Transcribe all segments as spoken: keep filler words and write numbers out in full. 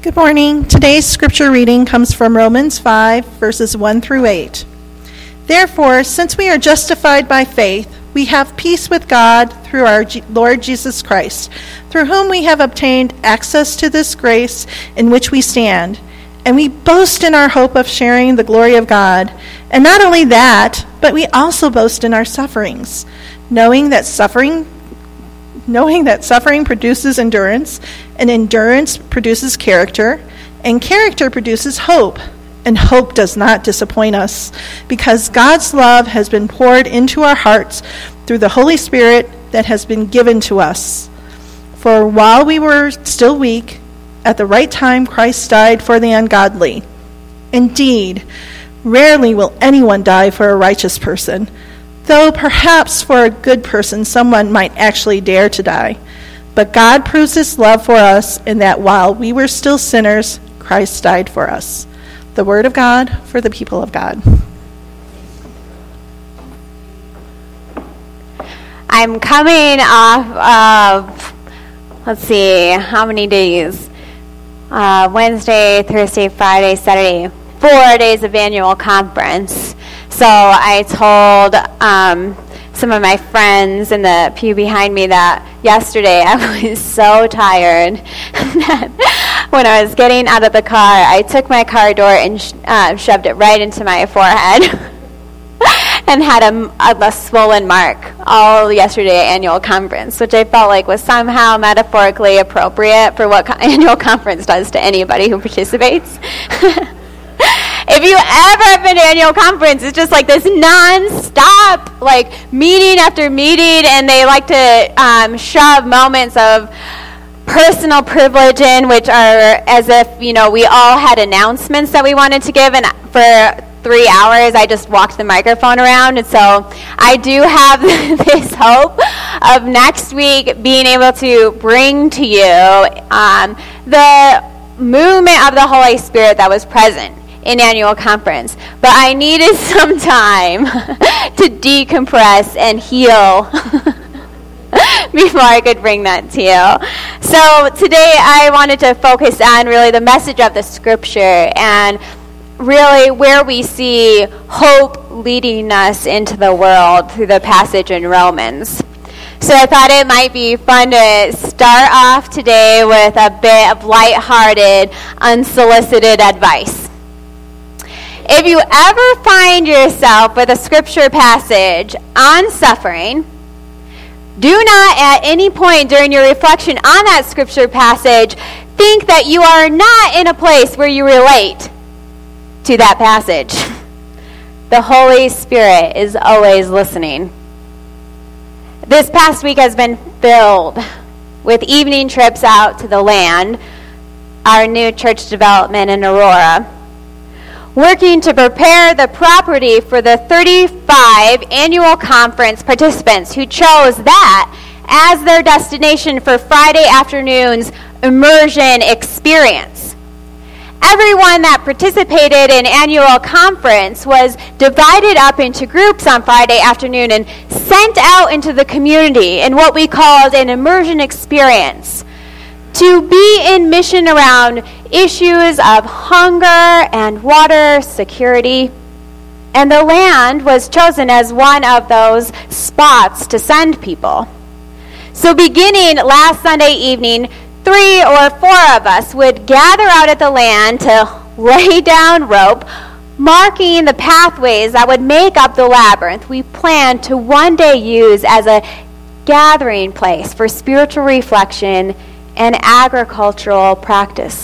Good morning. Today's scripture reading comes from Romans five, verses one through eight. Therefore, since we are justified by faith, we have peace with God through our G- Lord Jesus Christ, through whom we have obtained access to this grace in which we stand, and we boast in our hope of sharing the glory of God. And not only that, but we also boast in our sufferings, knowing that suffering knowing that suffering produces endurance, and endurance produces character, and character produces hope. And hope does not disappoint us, because God's love has been poured into our hearts through the Holy Spirit that has been given to us. For while we were still weak, at the right time Christ died for the ungodly. Indeed, rarely will anyone die for a righteous person, though perhaps for a good person someone might actually dare to die. But God proves his love for us in that while we were still sinners, Christ died for us. The word of God for the people of God. I'm coming off of, let's see, how many days? Uh, Wednesday, Thursday, Friday, Saturday, four days of annual conference. So I told um, some of my friends in the pew behind me that yesterday I was so tired that when I was getting out of the car, I took my car door and sh- uh, shoved it right into my forehead and had a, a, a swollen mark all yesterday at annual conference, which I felt like was somehow metaphorically appropriate for what co- annual conference does to anybody who participates. If you ever have been to annual conference, it's just like this non-stop, like, meeting after meeting, and they like to um, shove moments of personal privilege in, which are as if, you know, we all had announcements that we wanted to give, and for three hours I just walked the microphone around. And so I do have this hope of next week being able to bring to you um, the movement of the Holy Spirit that was present in annual conference. But I needed some time to decompress and heal before I could bring that to you. So today I wanted to focus on really the message of the scripture and really where we see hope leading us into the world through the passage in Romans. So I thought it might be fun to start off today with a bit of lighthearted, unsolicited advice. If you ever find yourself with a scripture passage on suffering, do not at any point during your reflection on that scripture passage think that you are not in a place where you relate to that passage. The Holy Spirit is always listening. This past week has been filled with evening trips out to the land, our new church development in Aurora, working to prepare the property for the thirty-five annual conference participants who chose that as their destination for Friday afternoon's immersion experience. Everyone that participated in annual conference was divided up into groups on Friday afternoon and sent out into the community in what we called an immersion experience, to be in mission around issues of hunger and water security. And the land was chosen as one of those spots to send people. So beginning last Sunday evening, three or four of us would gather out at the land to lay down rope, marking the pathways that would make up the labyrinth we planned to one day use as a gathering place for spiritual reflection and agricultural practice.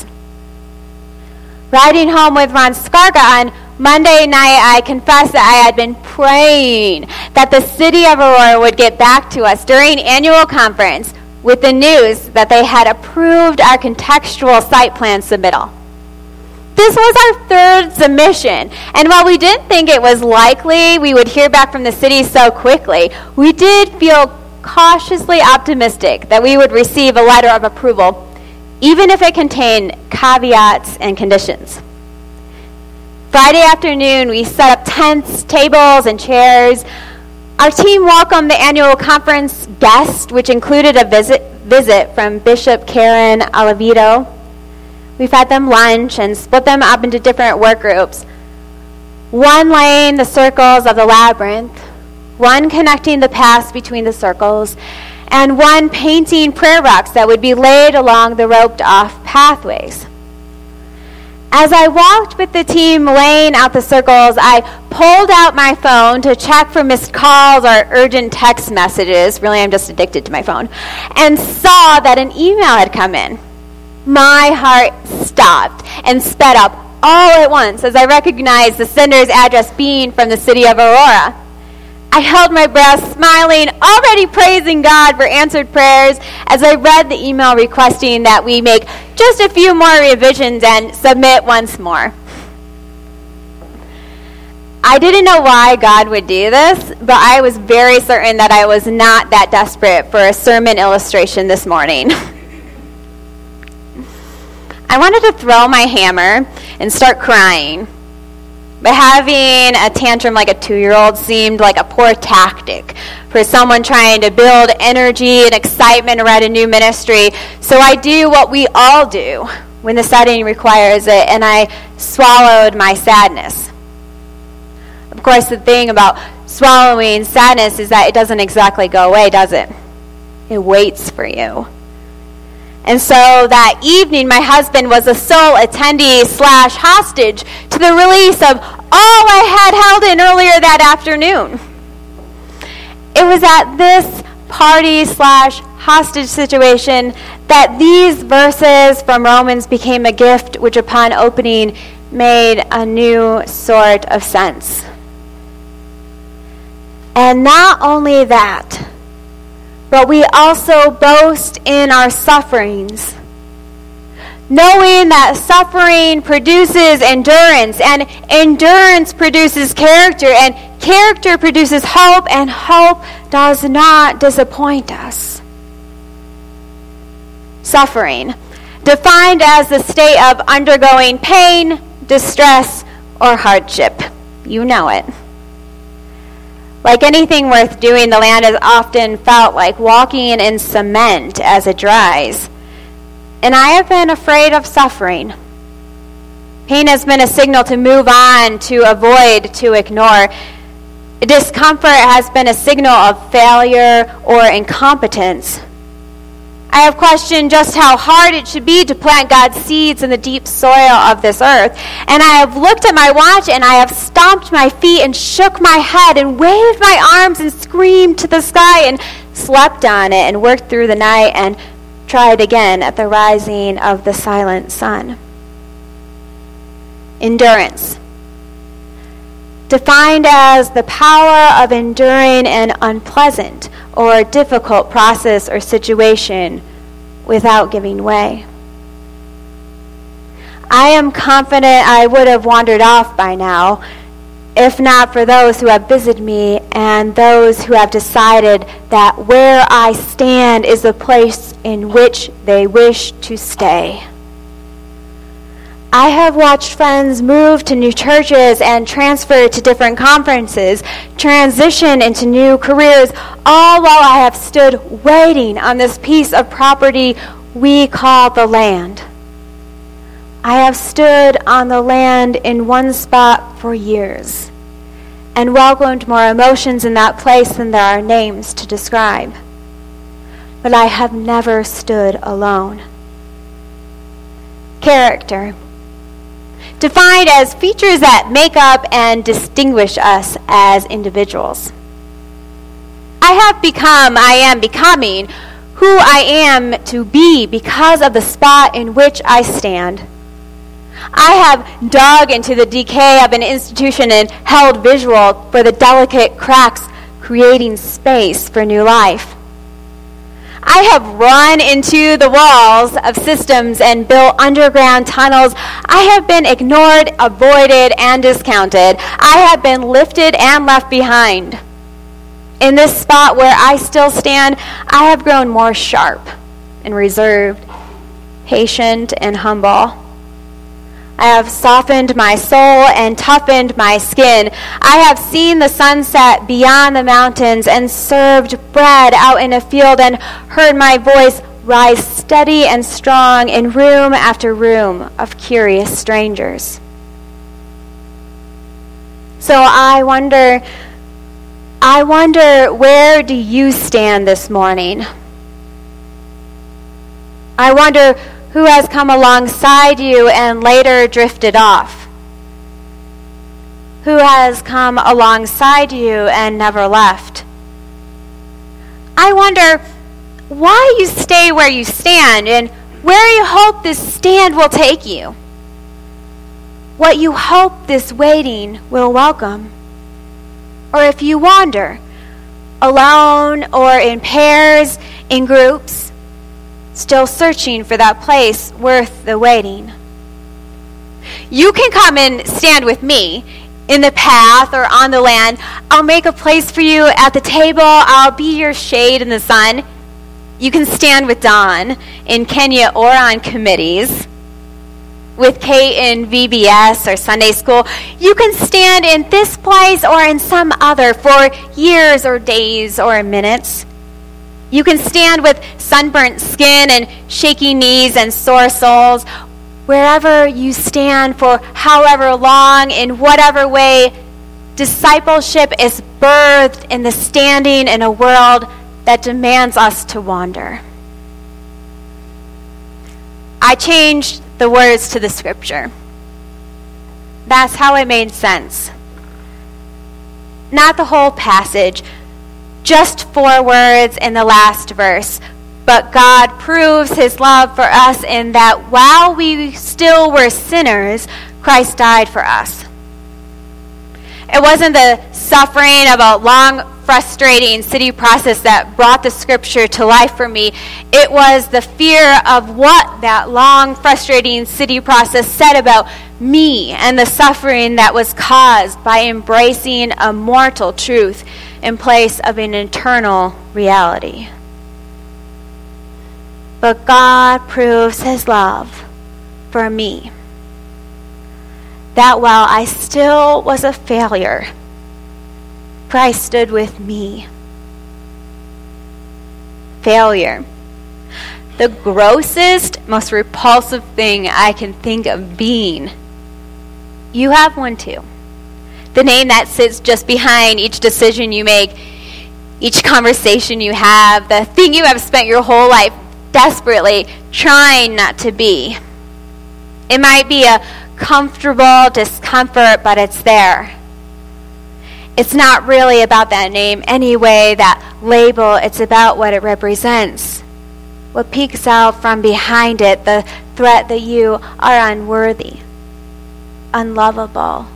Riding home with Ron Skarga on Monday night, I confessed that I had been praying that the city of Aurora would get back to us during annual conference with the news that they had approved our contextual site plan submittal. This was our third submission, and while we didn't think it was likely we would hear back from the city so quickly, we did feel cautiously optimistic that we would receive a letter of approval, even if it contained caveats and conditions. Friday afternoon, we set up tents, tables, and chairs. Our team welcomed the annual conference guest, which included a visit visit from Bishop Karen Aliveto. We fed them lunch and split them up into different work groups. One laying the circles of the labyrinth, one connecting the paths between the circles, and one painting prayer rocks that would be laid along the roped-off pathways. As I walked with the team laying out the circles, I pulled out my phone to check for missed calls or urgent text messages. Really, I'm just addicted to my phone. And saw that an email had come in. My heart stopped and sped up all at once as I recognized the sender's address being from the city of Aurora. I held my breath, smiling, already praising God for answered prayers as I read the email requesting that we make just a few more revisions and submit once more. I didn't know why God would do this, but I was very certain that I was not that desperate for a sermon illustration this morning. I wanted to throw my hammer and start crying. But having a tantrum like a two-year-old seemed like a poor tactic for someone trying to build energy and excitement around a new ministry. So I do what we all do when the setting requires it, and I swallowed my sadness. Of course, the thing about swallowing sadness is that it doesn't exactly go away, does it? It waits for you. And so that evening, my husband was a sole attendee slash hostage to the release of all I had held in earlier that afternoon. It was at this party slash hostage situation that these verses from Romans became a gift which upon opening made a new sort of sense. And not only that, but we also boast in our sufferings, knowing that suffering produces endurance, and endurance produces character, and character produces hope, and hope does not disappoint us. Suffering, defined as the state of undergoing pain, distress, or hardship. You know it. Like anything worth doing, the land has often felt like walking in cement as it dries. And I have been afraid of suffering. Pain has been a signal to move on, to avoid, to ignore. Discomfort has been a signal of failure or incompetence. I have questioned just how hard it should be to plant God's seeds in the deep soil of this earth. And I have looked at my watch and I have stomped my feet and shook my head and waved my arms and screamed to the sky and slept on it and worked through the night and tried again at the rising of the silent sun. Endurance. Defined as the power of enduring an unpleasant or difficult process or situation without giving way. I am confident I would have wandered off by now, if not for those who have visited me and those who have decided that where I stand is the place in which they wish to stay. I have watched friends move to new churches and transfer to different conferences, transition into new careers, all while I have stood waiting on this piece of property we call the land. I have stood on the land in one spot for years and welcomed more emotions in that place than there are names to describe. But I have never stood alone. Character. Defined as features that make up and distinguish us as individuals. I have become, I am becoming who I am to be because of the spot in which I stand. I have dug into the decay of an institution and held visual for the delicate cracks, creating space for new life. I have run into the walls of systems and built underground tunnels. I have been ignored, avoided, and discounted. I have been lifted and left behind. In this spot where I still stand, I have grown more sharp and reserved, patient and humble. I have softened my soul and toughened my skin. I have seen the sunset beyond the mountains and served bread out in a field and heard my voice rise steady and strong in room after room of curious strangers. So I wonder, I wonder, where do you stand this morning? I wonder who has come alongside you and later drifted off. Who has come alongside you and never left? I wonder why you stay where you stand and where you hope this stand will take you. What you hope this waiting will welcome. Or if you wander, alone or in pairs, in groups, still searching for that place worth the waiting. You can come and stand with me in the path or on the land. I'll make a place for you at the table. I'll be your shade in the sun. You can stand with Dawn in Kenya or on committees, with Kate in V B S or Sunday school. You can stand in this place or in some other for years or days or minutes. You can stand with sunburnt skin and shaky knees and sore souls. Wherever you stand for however long, in whatever way, discipleship is birthed in the standing in a world that demands us to wander. I changed the words to the scripture. That's how it made sense. Not the whole passage, just four words in the last verse. But God proves his love for us in that while we still were sinners, Christ died for us. It wasn't the suffering of a long, frustrating city process that brought the scripture to life for me. It was the fear of what that long, frustrating city process said about me and the suffering that was caused by embracing a mortal truth in place of an eternal reality. But God proves his love for me, that while I still was a failure, Christ stood with me. Failure. The grossest, most repulsive thing I can think of being. You have one too. The name that sits just behind each decision you make, each conversation you have, the thing you have spent your whole life desperately trying not to be. It might be a comfortable discomfort, but it's there. It's not really about that name anyway, that label. It's about what it represents. What peeks out from behind it, the threat that you are unworthy, unlovable.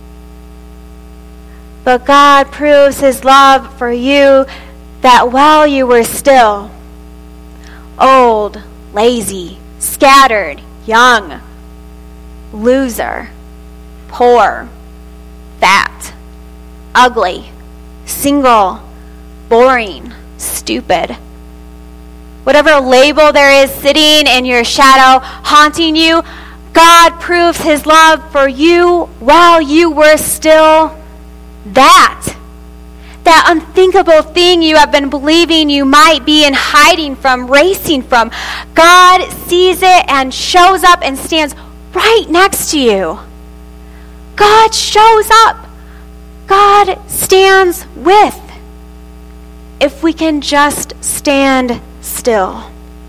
But God proves his love for you that while you were still old, lazy, scattered, young, loser, poor, fat, ugly, single, boring, stupid. Whatever label there is sitting in your shadow, haunting you, God proves his love for you while you were still that. That unthinkable thing you have been believing you might be and hiding from, racing from. God sees it and shows up and stands right next to you. God shows up. God stands with. If we can just stand still.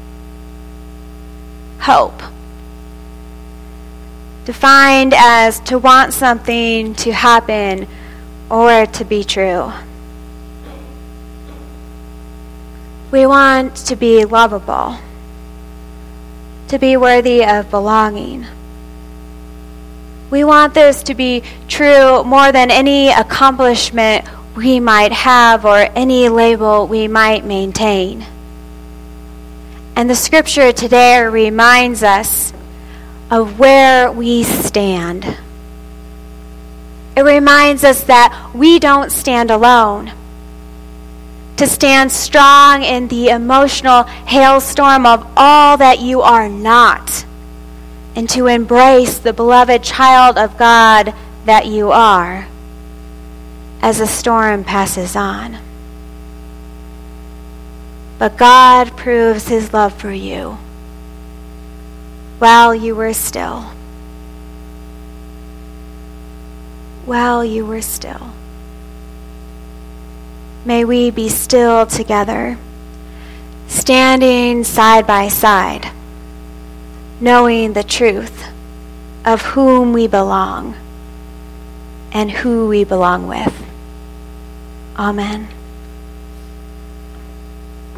Hope. Defined as to want something to happen or to be true. We want to be lovable, to be worthy of belonging. We want this to be true more than any accomplishment we might have or any label we might maintain. And the scripture today reminds us of where we stand. It reminds us that we don't stand alone. To stand strong in the emotional hailstorm of all that you are not, and to embrace the beloved child of God that you are as the storm passes on. But God proves his love for you while you were still. While you were still. May we be still together, standing side by side, knowing the truth of whom we belong and who we belong with. Amen.